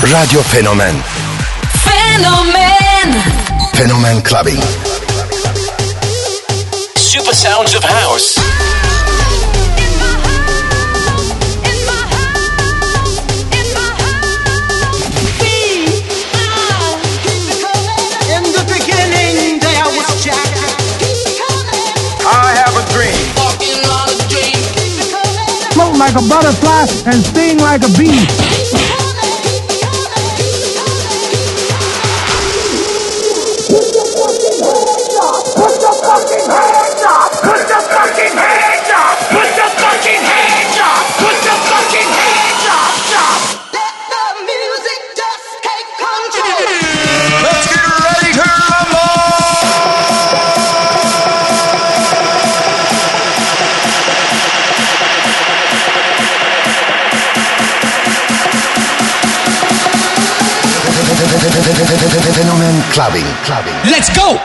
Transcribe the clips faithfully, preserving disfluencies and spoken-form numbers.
Radio Fenomen. Fenomen. Fenomen Clubbing. Super sounds of house. I have a dream. Float like a butterfly and sting like a bee. Put your fucking hands up! Put your fucking hands up! Put your fucking hands up! Put your fucking hands up! Stop! Let the music just take control. Let's get ready to rumble! Fenomen Clubbing. Clubbing. Let's go!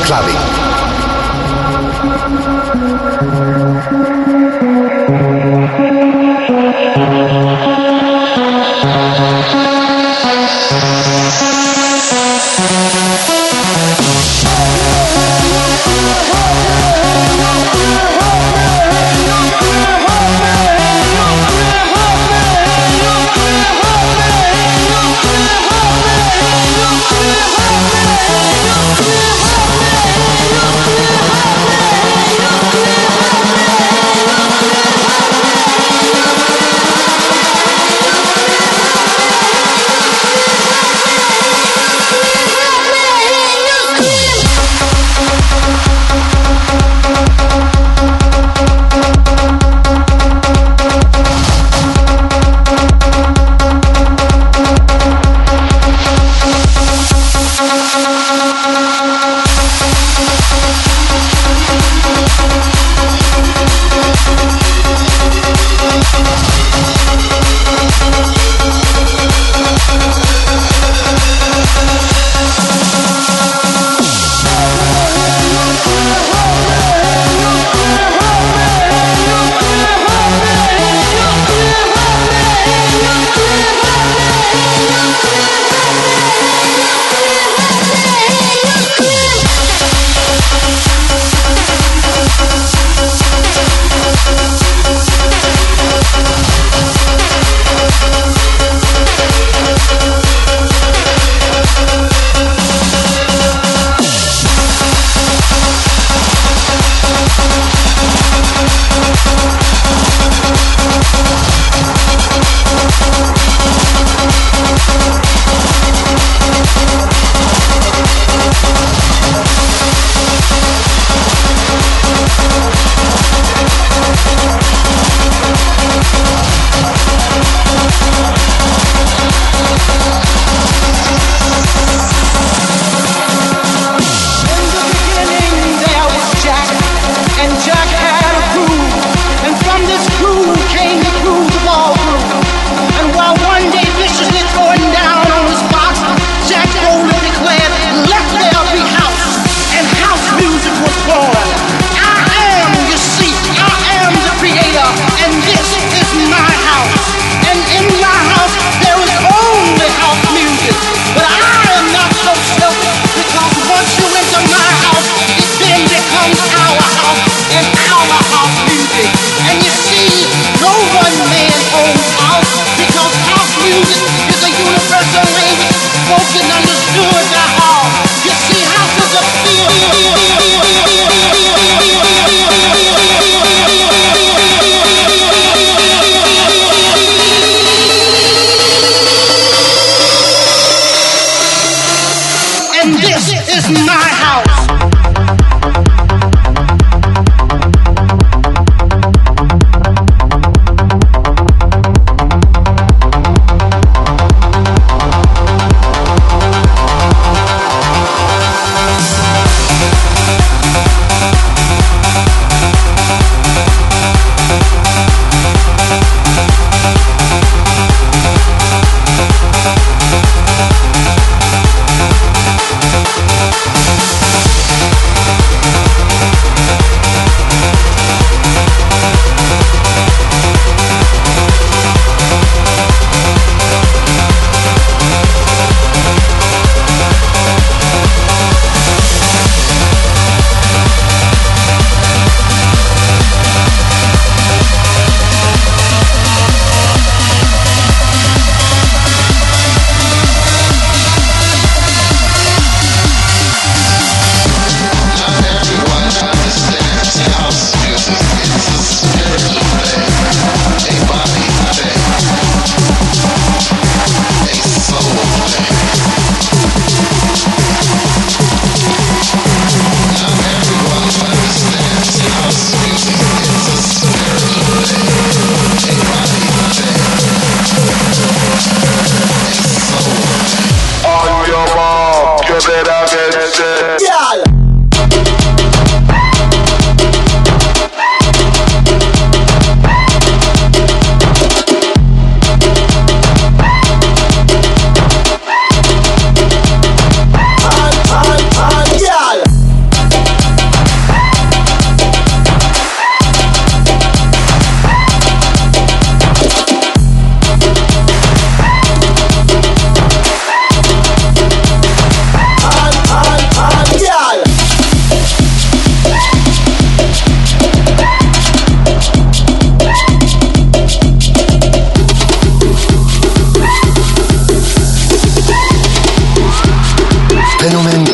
clubbing.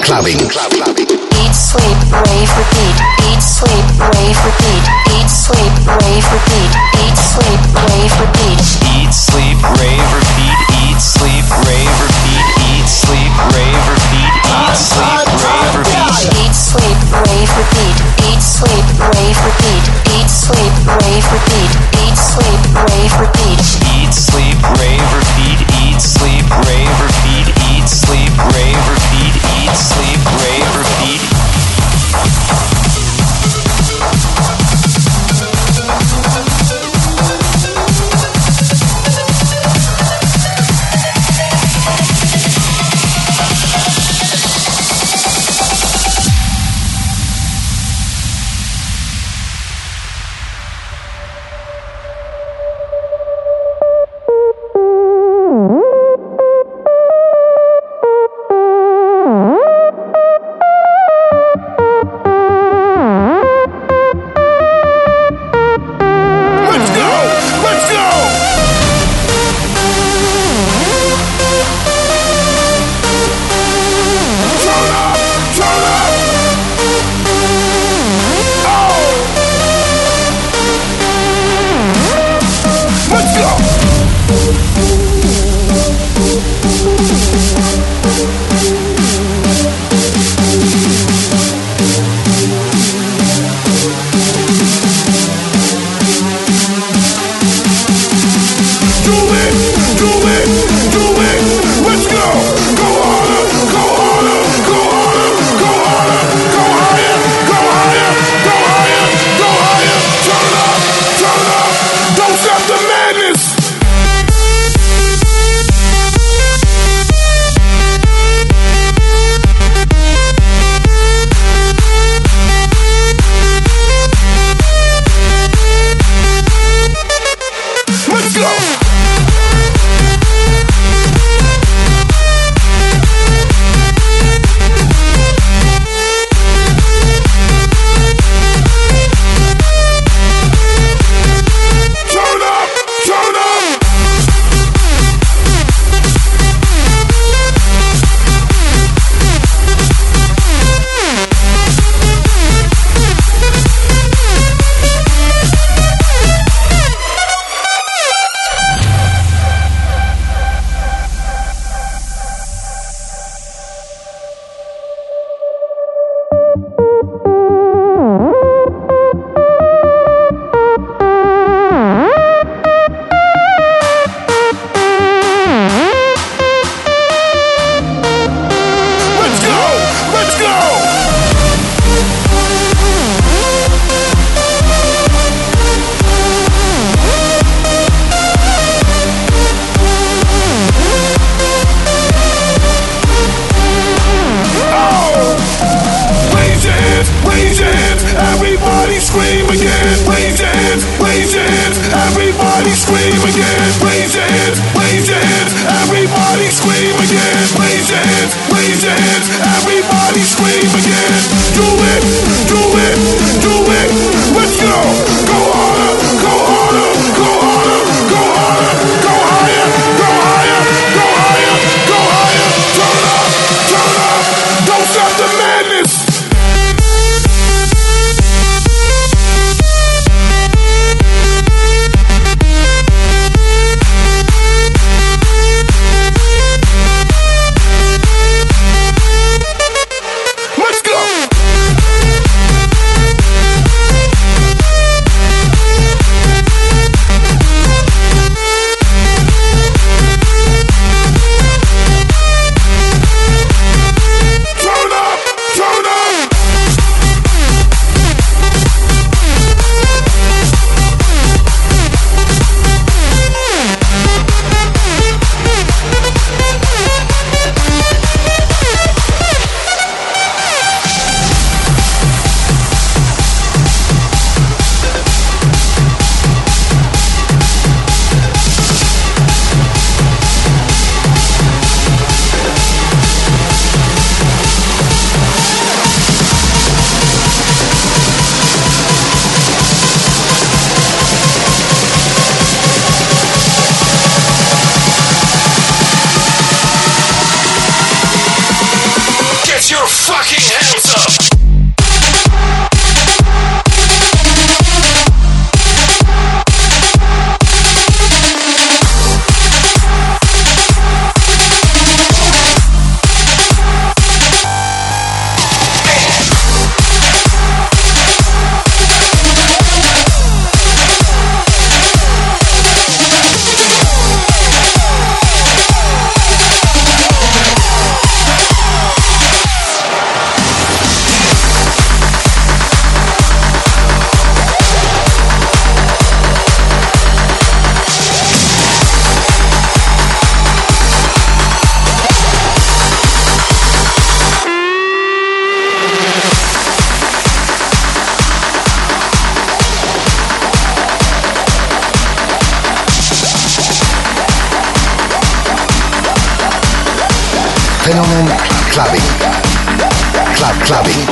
clubbing, clubbing. Eat, sleep, rave, repeat. Eat, sleep, rave, repeat. Eat, sleep, rave, repeat. Eat, sleep, rave, repeat. Eat, sleep, rave, repeat. Eat, sleep, rave, repeat. Eat, sleep, rave, repeat. Eat, sleep, rave, repeat. Eat, sleep, rave, repeat. Eat, sleep, rave, repeat. Eat, sleep, rave, repeat. Eat, sleep, rave, repeat. Eat, sleep, rave, repeat. Eat, sleep, rave, repeat. Eat, sleep, rave, repeat. Eat, sleep, rave, repeat. Fenomen Clubbing. Club Clubbing.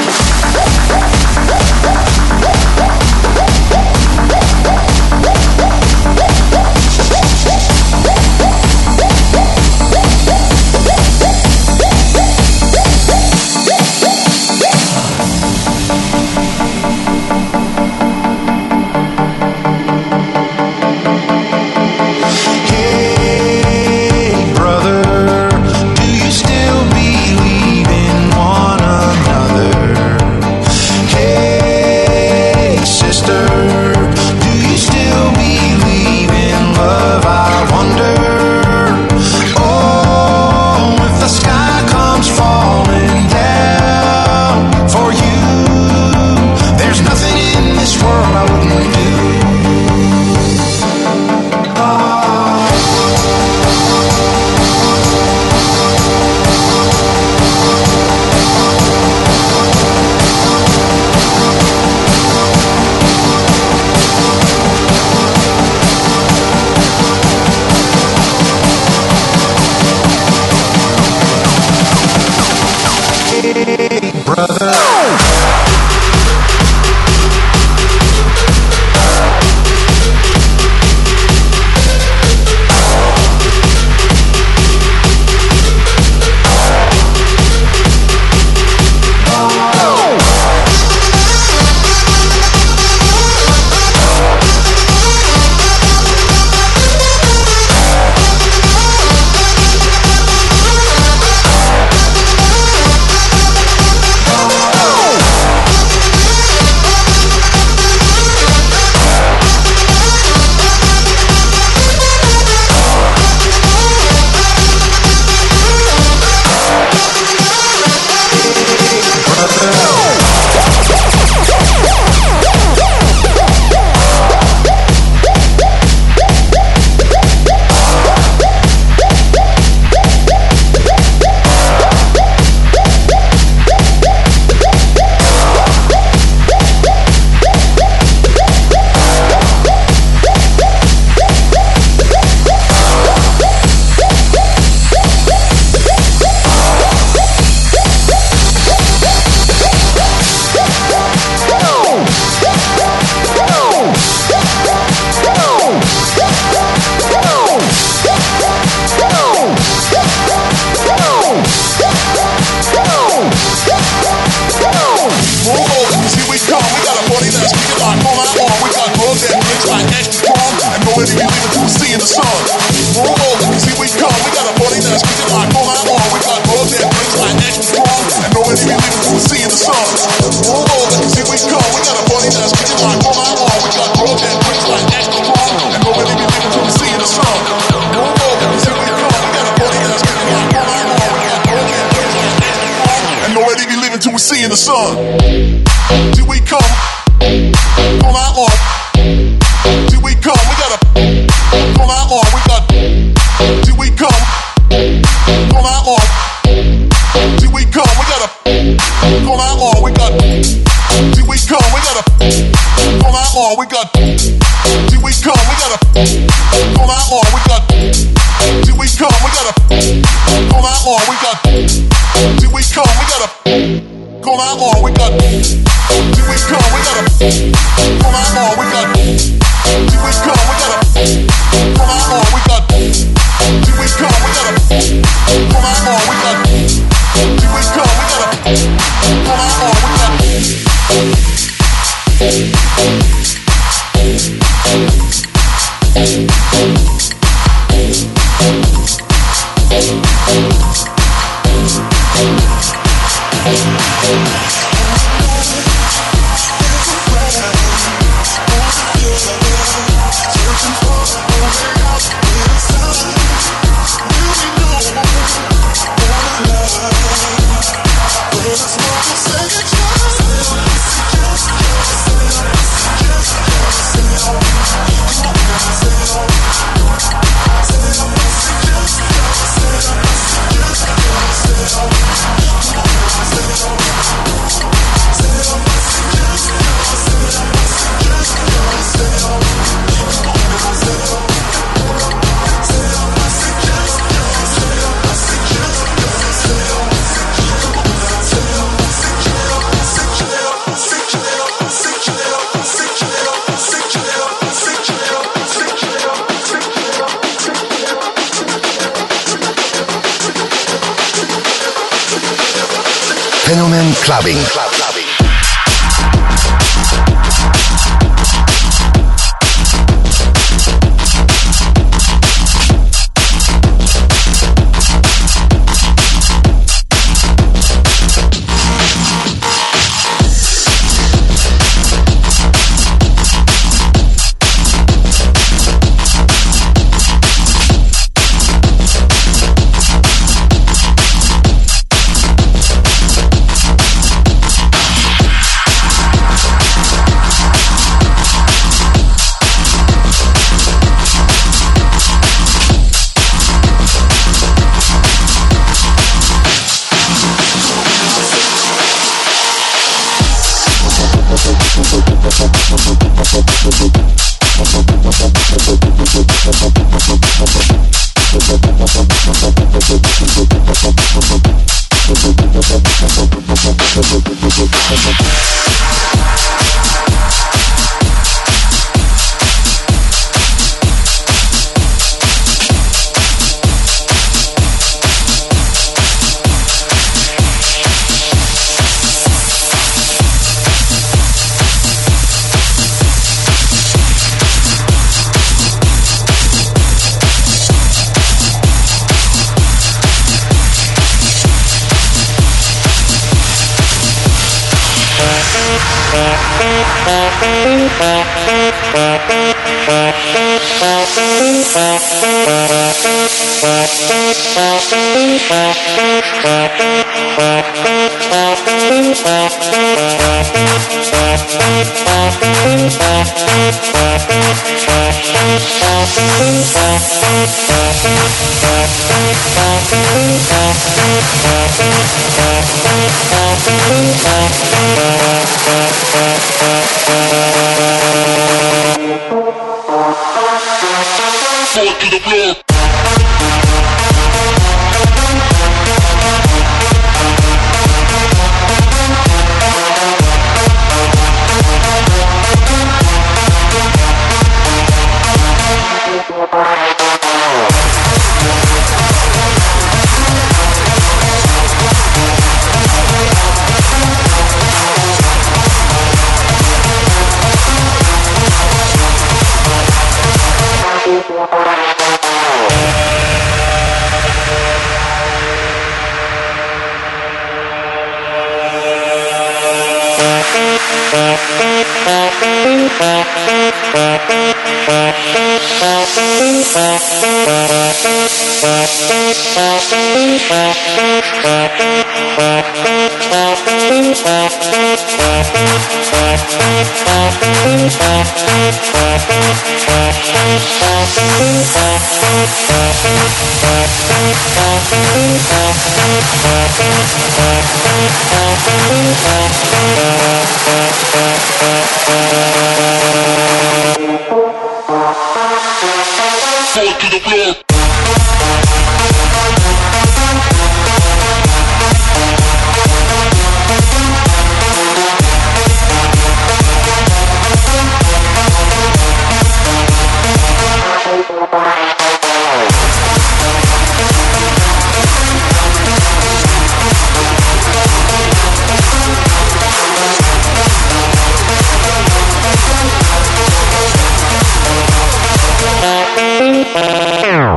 In the sun, till we come, pull out on, till we come, we gotta pull out on, we got, till we come, pull out on, till we come, we gotta pull out on, we got, till we come, we gotta pull out on, we got, till we come, we gotta pull out on, we got, till we come, we gotta pull out on, we got, till we come, we gotta. Pull out on, we got. Till we come, we gotta. Pull out on, we got. Till we come, we gotta. Pull out on, we got. Till we come, we gotta. Pull out on, we got. Till we come, we gotta. Pull out on, we got. Searching for a way out. Fenomen Clubbing. Club Clubbing. Wow.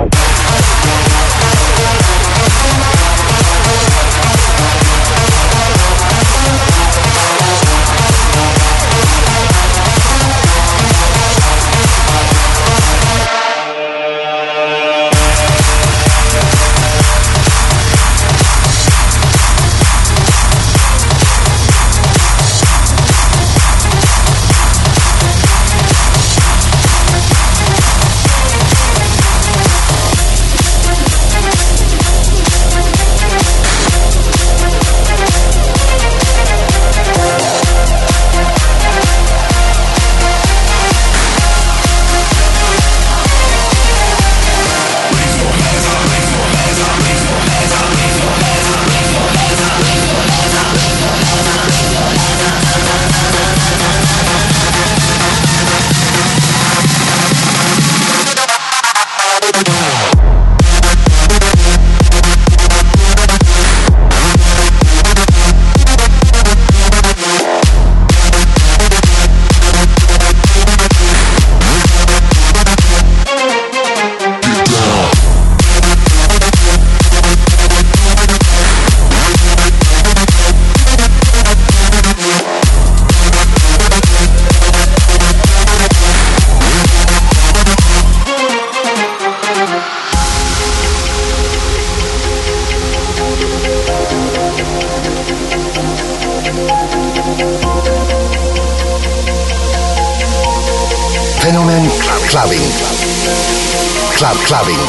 clubbing. Club clubbing.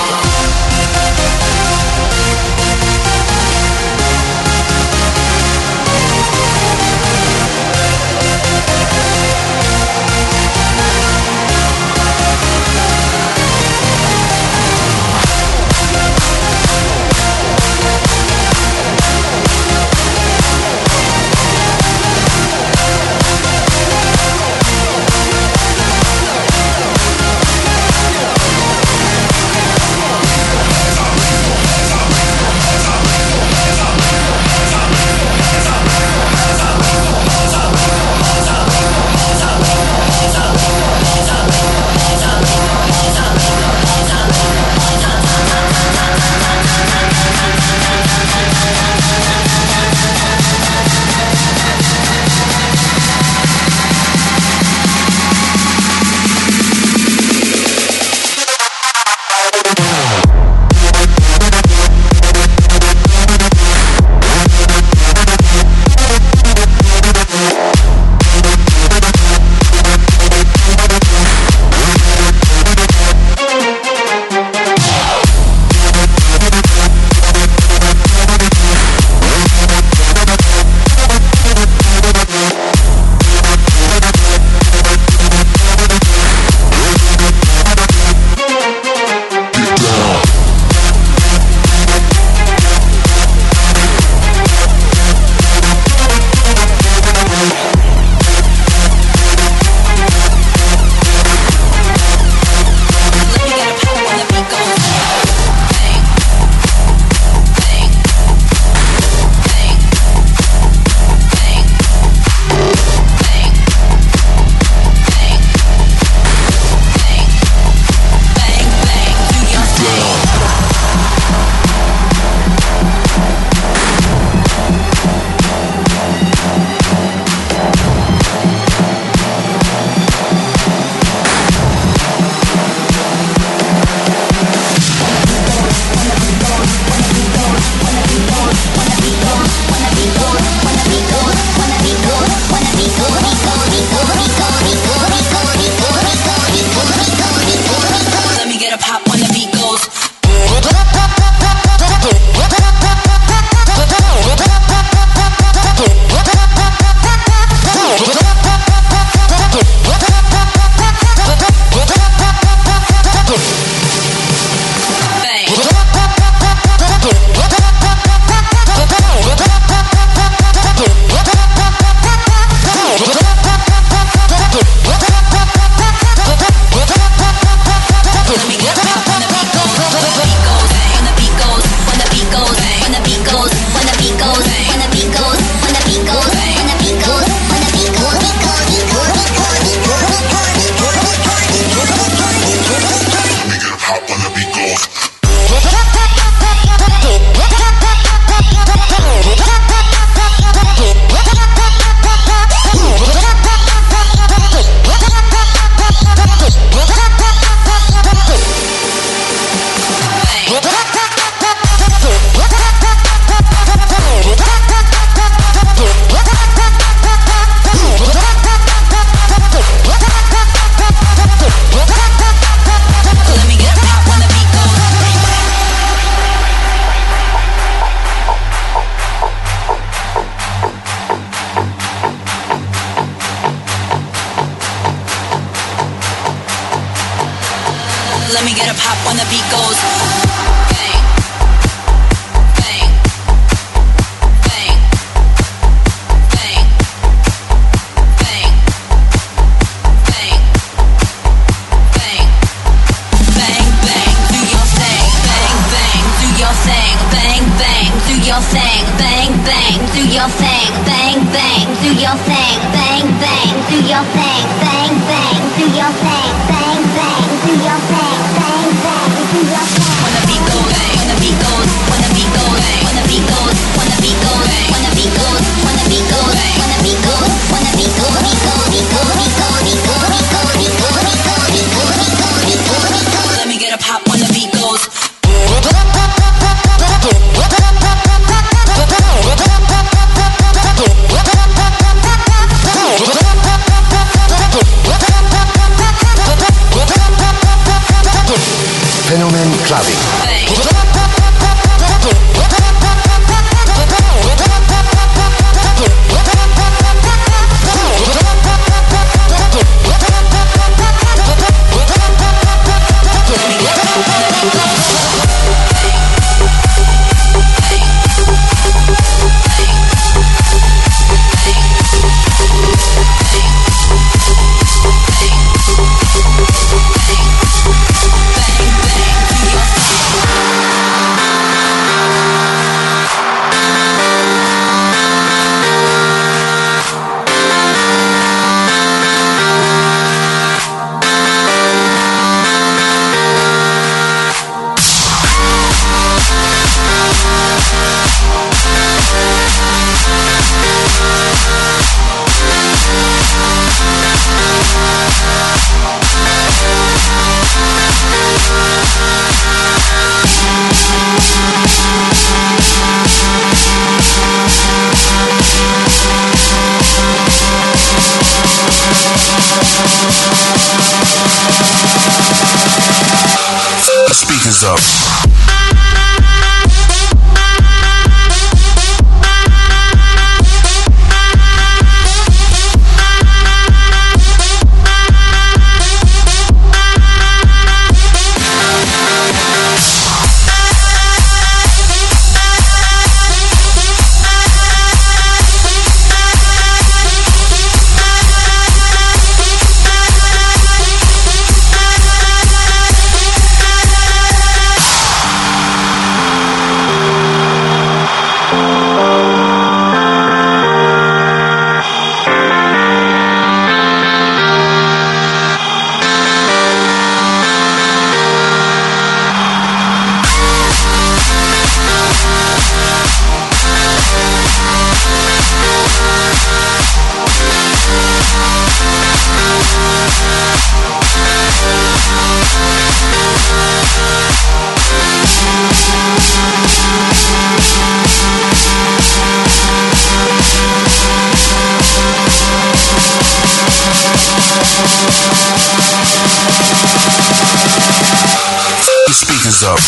Let me get a pop when the beat goes. Your thing, bang bang, do your thing, bang bang, do your thing, bang bang, do your thing, bang bang, do your thing, bang bang, do your thing, bang bang, do your thing. When the beat goes, when the beat goes, when the beat goes, when the beat goes, when the beat goes, when the beat goes, when the beat goes, when the beat goes, when the beat goes, beat goes, beat goes, beat goes, beat goes, beat goes, beat goes, beat goes, beat goes, beat goes, beat goes, beat goes. Let me get a pop when the beat goes. What? speakers up. Speakers up.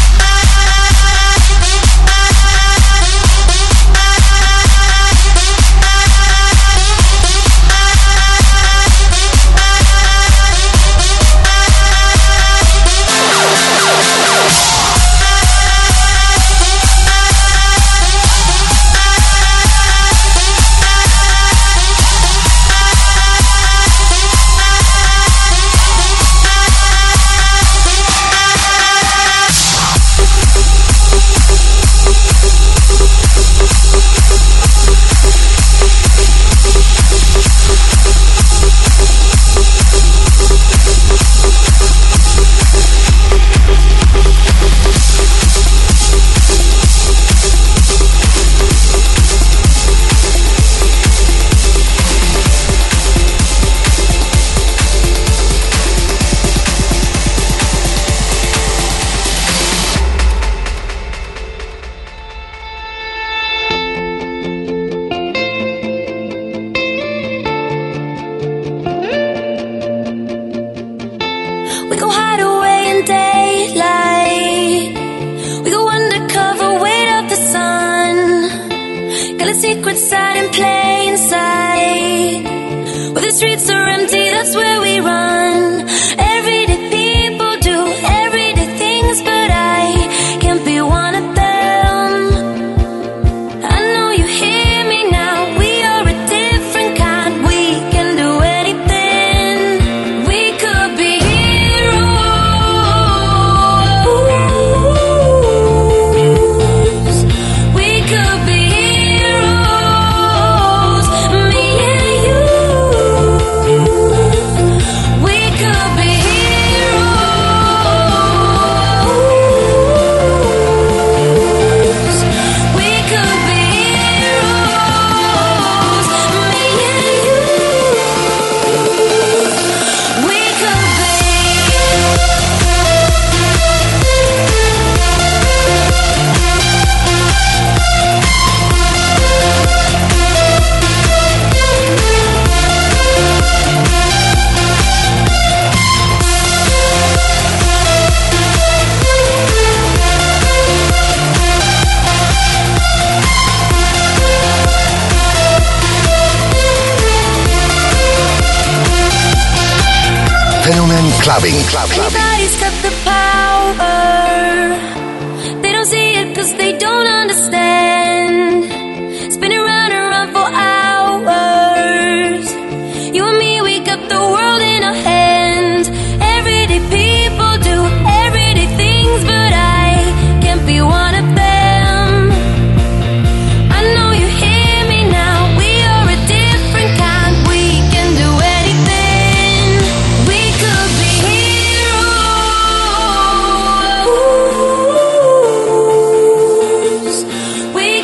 Fenomen Clubbing. Club Clubbing. Everybody's got the power. They don't see it cause they don't understand. Spinning round and round for hours. You and me, we got the world in our hands. Everyday people do everyday things, but I can't be one of them. I know you hear me now. We are a different kind. We can do anything. We could be heroes. We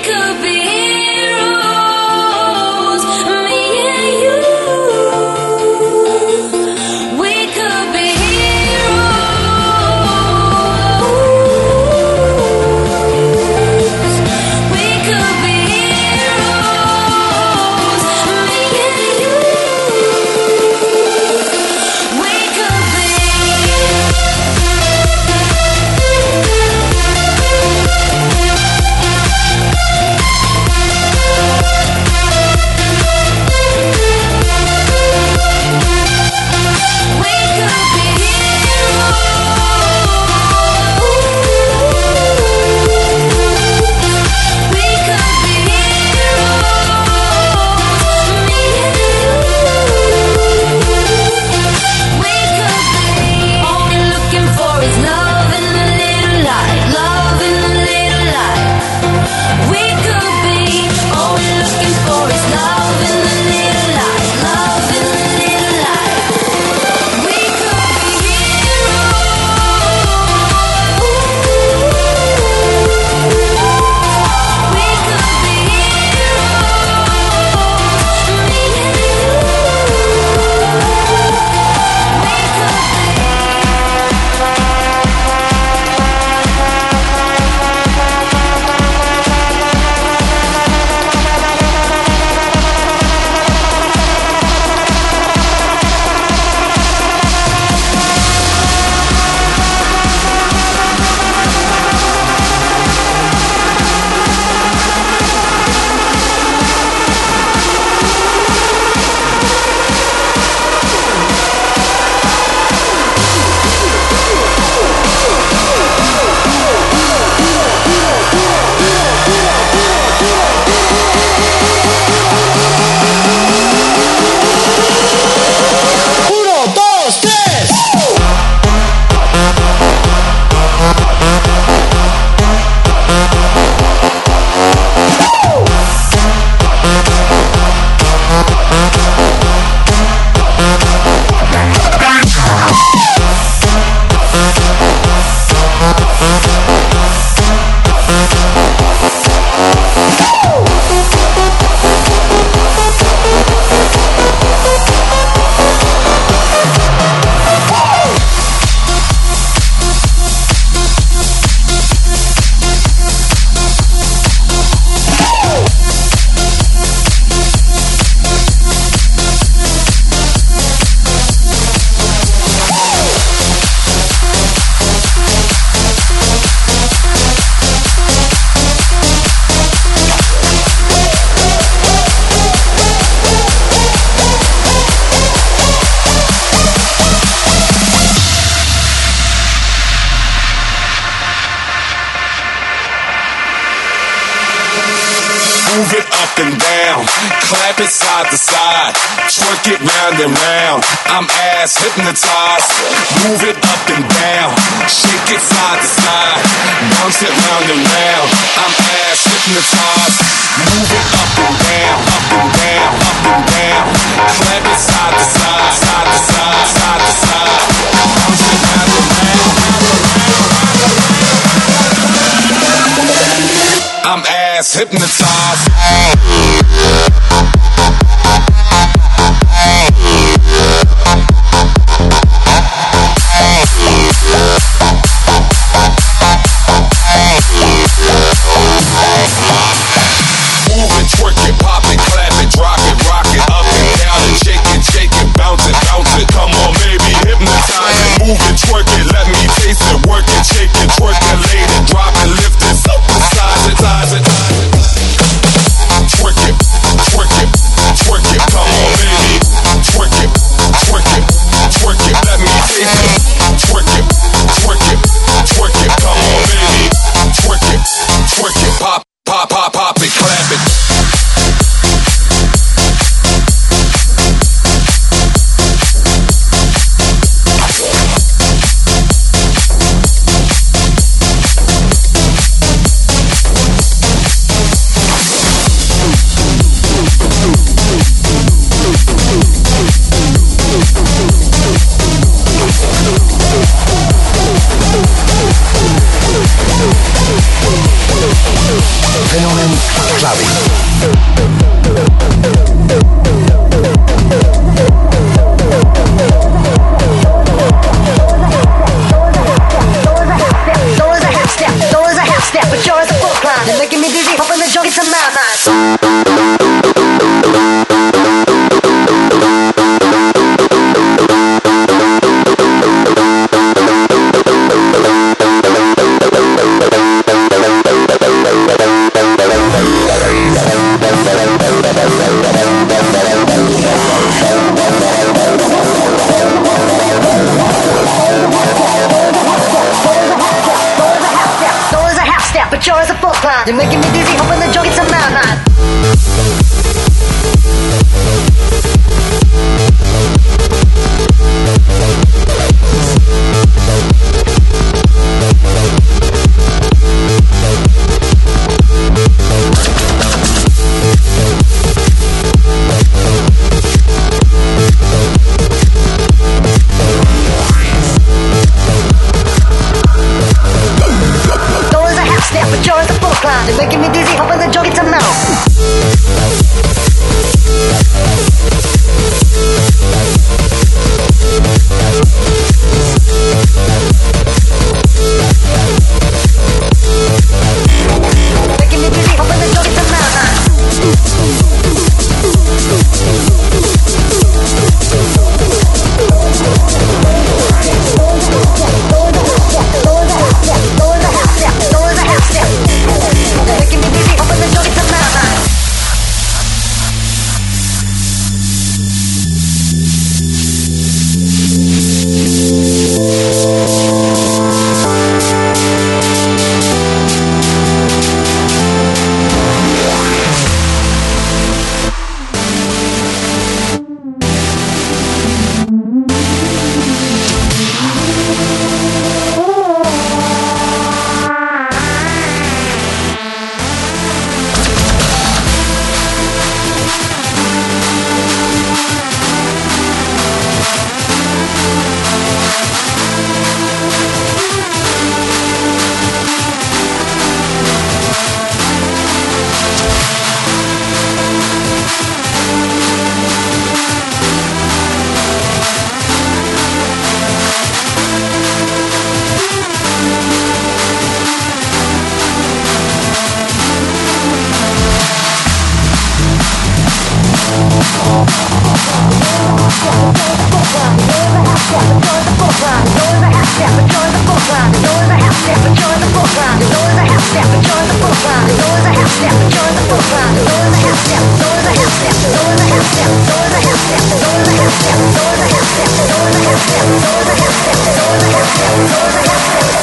Move it up and down, clap it side to side, twerk it round and round. I'm ass hypnotized. Move it up and down, shake it side to side, bounce it round and round. I'm ass hypnotized. Move it up and down, up and down, up and down, clap it side to side, side to side, side to side, bounce it round and round. I'm ass hypnotized. Move it, twerk it, pop it, clap it, drop it, rock it, up and down and shake it, shake it, bounce it, bounce it. Come on, baby, hypnotize it. Move it, twerk it, let me taste it, work it, shake it, twerk it, lay it, drop it, lift it, supersize it, size it. Twerk it, twerk it, twerk it, come on, baby, twerk it, twerk it, twerk it, let me taste it, twerk it, twerk it, twerk it, come on, baby, twerk it, twerk it, pop, pop, pop, pop it, clap it. Fenomen Clubbing. But you're the full climb. You're making me dizzy, hoping the joke is a mouth. But yours a full climb. You're making me dizzy, hoping the joke is a mountain. But yours a full climb. You're making me dizzy, hoping the joke is a mouth. Making me dizzy, hoping the joke is a mouth. Making me dizzy, hoping the joke is a mountain.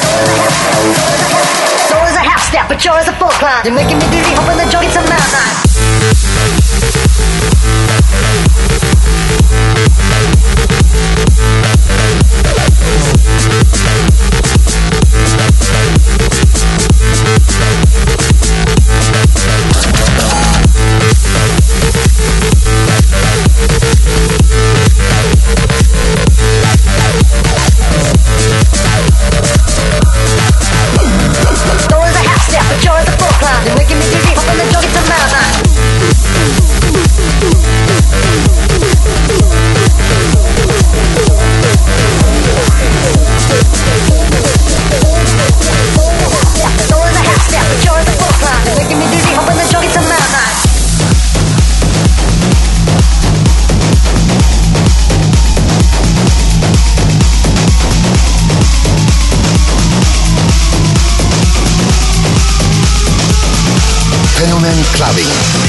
But yours a full climb. You're making me dizzy, hoping the joke is a mountain. Fenomen Clubbing.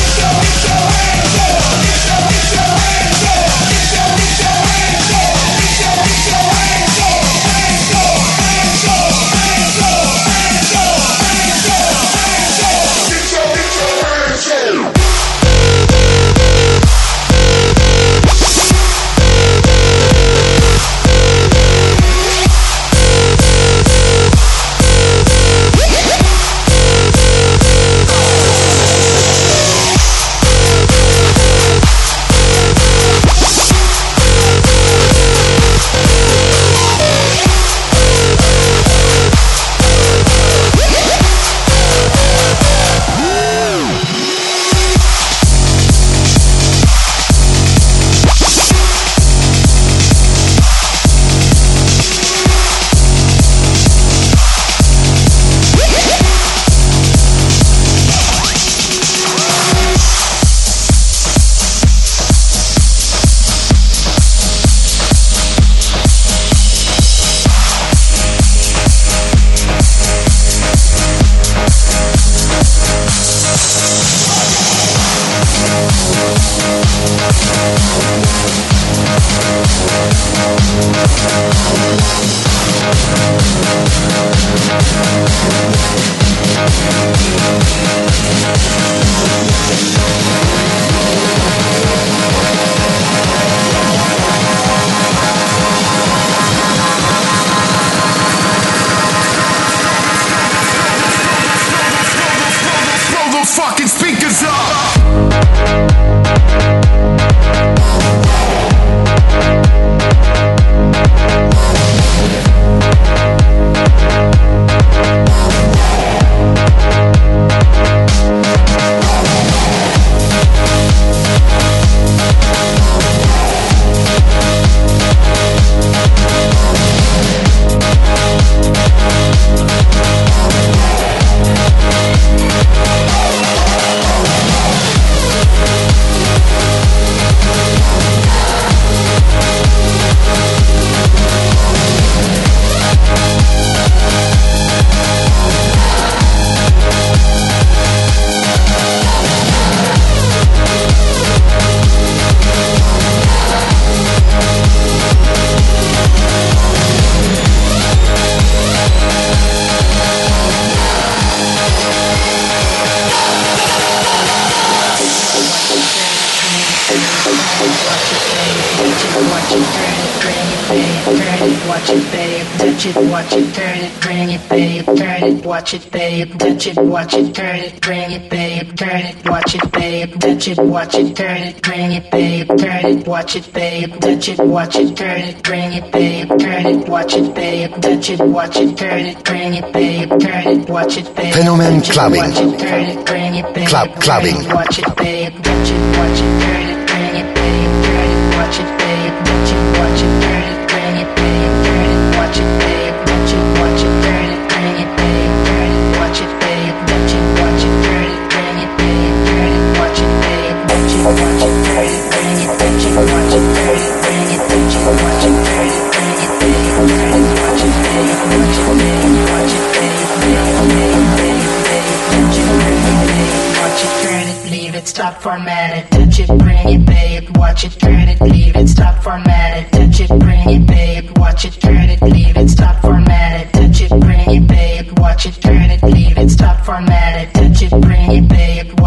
Watch it, babe, touch it, watch it, turn it, bring it, babe, turn it, watch it, babe, touch it, watch it, turn it, bring it, babe, turn it, watch it, babe, touch it, watch it, turn it, bring it, babe, turn it, watch it, babe, touch it, watch it, turn it, bring it, babe, turn it, watch it, babe. Fenomen Clubbing. Watch it, turn it, bring it, babe. Club Clubbing. Watch it, babe, touch it, watch it, turn it, bring it, babe, turn it, watch it, babe, touch it, watch it, turn it, bring it, babe, turn it, watch it, babe, touch it, watch it, turn it, bring it, babe, turn it, watch it, babe, touch it, watch it, turn it, bring it, babe, turn it, watch it, babe, touch it, watch it, turn it, bring it, touch it, watch it, turn it, bring it, touch it, watch it, turn it, bring it, babe, turn it, watch it, babe, watch it, babe, watch it, babe, babe, babe, babe, babe, touch it, bring it, babe, watch it, turn it, leave it, stop, format it, touch it, bring it, babe, watch it, turn it, leave it, stop, format it, touch it, bring it, babe, watch it, turn it, leave it, stop, format it, touch it, bring it, babe, watch it, turn it, leave it, stop, format it, touch it, bring it, babe, watch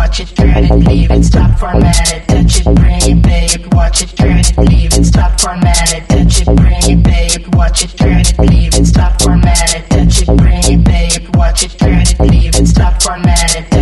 watch it, turn it, leave it, stop, format it, touch it, bring it, babe, watch it, turn it, leave it, stop, format it, touch it, bring it, babe, watch it, turn it, leave it, stop, format it, touch it, bring it, babe, watch it, turn it, leave it, stop, format it.